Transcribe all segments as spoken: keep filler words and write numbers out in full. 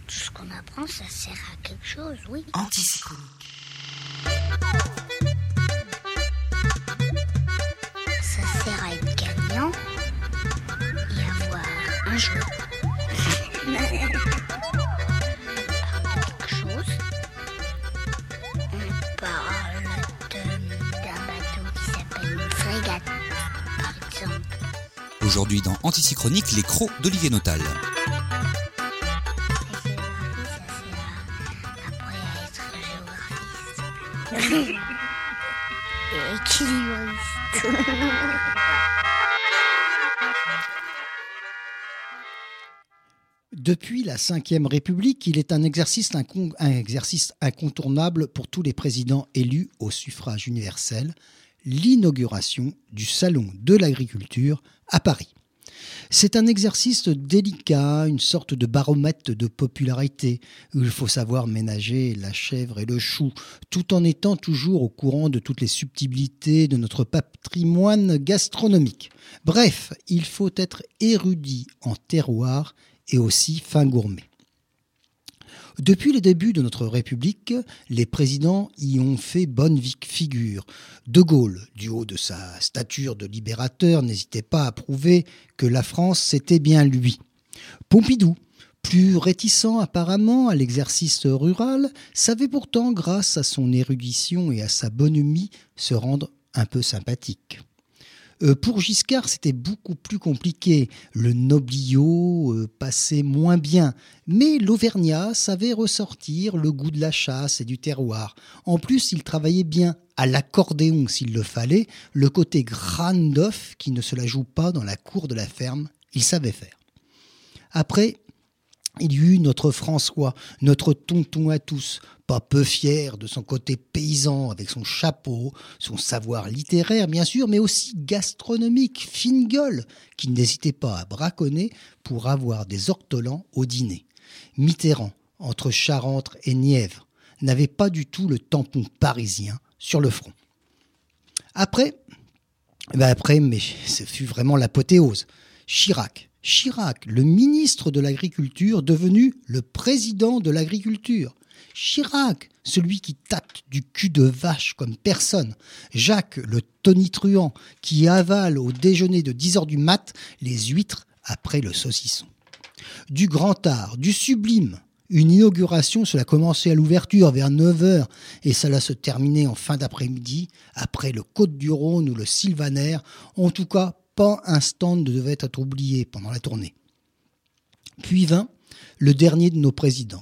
Tout ce qu'on apprend, ça sert à quelque chose, oui. Antisynchronique. Ça sert à être gagnant et avoir un jeu. Parle de quelque chose. On parle de- d'un bateau qui s'appelle une frégate, par exemple. Aujourd'hui dans Antisynchronique, les crocs d'Olivier Notal. La géographie, ça sert à- après à être géographiste. Et équilibriste. Depuis la Cinquième République, il est un exercice, incon- un exercice incontournable pour tous les présidents élus au suffrage universel, l'inauguration du Salon de l'agriculture à Paris. C'est un exercice délicat, une sorte de baromètre de popularité, où il faut savoir ménager la chèvre et le chou, tout en étant toujours au courant de toutes les subtilités de notre patrimoine gastronomique. Bref, il faut être érudit en terroir et aussi fin gourmet. Depuis le début de notre République, les présidents y ont fait bonne figure. De Gaulle, du haut de sa stature de libérateur, n'hésitait pas à prouver que la France, c'était bien lui. Pompidou, plus réticent apparemment à l'exercice rural, savait pourtant, grâce à son érudition et à sa bonhomie, se rendre un peu sympathique. Euh, pour Giscard, c'était beaucoup plus compliqué. Le nobliau euh, passait moins bien. Mais l'Auvergnat savait ressortir le goût de la chasse et du terroir. En plus, il travaillait bien à l'accordéon s'il le fallait. Le côté crâne d'œuf qui ne se la joue pas dans la cour de la ferme, il savait faire. Après, il y eut notre François, notre tonton à tous, pas peu fier de son côté paysan avec son chapeau, son savoir littéraire bien sûr, mais aussi gastronomique, fine gueule, qui n'hésitait pas à braconner pour avoir des ortolans au dîner. Mitterrand, entre Charentes et Nièvre, n'avait pas du tout le tampon parisien sur le front. Après, ben après, mais ce fut vraiment l'apothéose. Chirac. Chirac, le ministre de l'Agriculture, devenu le président de l'Agriculture. Chirac, celui qui tâte du cul de vache comme personne. Jacques, le tonitruant, qui avale au déjeuner de dix heures du mat les huîtres après le saucisson. Du grand art, du sublime. Une inauguration, cela commençait à l'ouverture vers neuf heures et cela se terminait en fin d'après-midi, après le Côte-du-Rhône ou le Sylvaner, en tout cas, pas un stand ne devait être oublié pendant la tournée. Puis vint le dernier de nos présidents.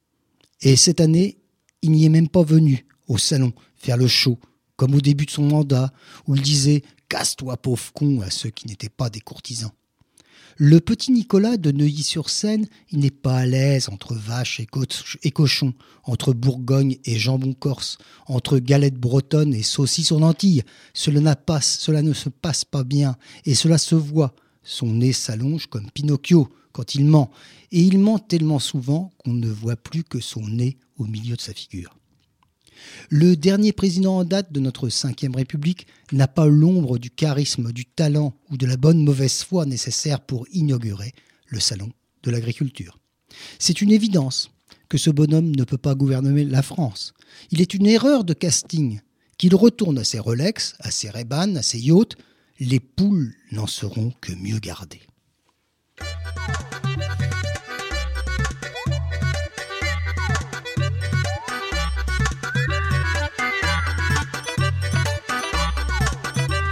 Et cette année, il n'y est même pas venu au salon faire le show, comme au début de son mandat, où il disait « Casse-toi, pauvre con » à ceux qui n'étaient pas des courtisans. Le petit Nicolas de Neuilly-sur-Seine, il n'est pas à l'aise entre vaches et, co- et cochons, entre Bourgogne et jambon corse, entre galettes bretonnes et saucisses aux lentilles. Cela, n'a pas, cela ne se passe pas bien et cela se voit. Son nez s'allonge comme Pinocchio quand il ment. Et il ment tellement souvent qu'on ne voit plus que son nez au milieu de sa figure. Le dernier président en date de notre Cinquième République n'a pas l'ombre du charisme, du talent ou de la bonne mauvaise foi nécessaire pour inaugurer le Salon de l'Agriculture. C'est une évidence que ce bonhomme ne peut pas gouverner la France. Il est une erreur de casting. Qu'il retourne à ses Rolex, à ses Ray-Ban, à ses yachts, les poules n'en seront que mieux gardées.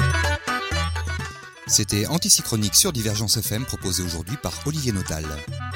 C'était Antisynchronique sur Divergence F M, proposé aujourd'hui par Olivier Notal.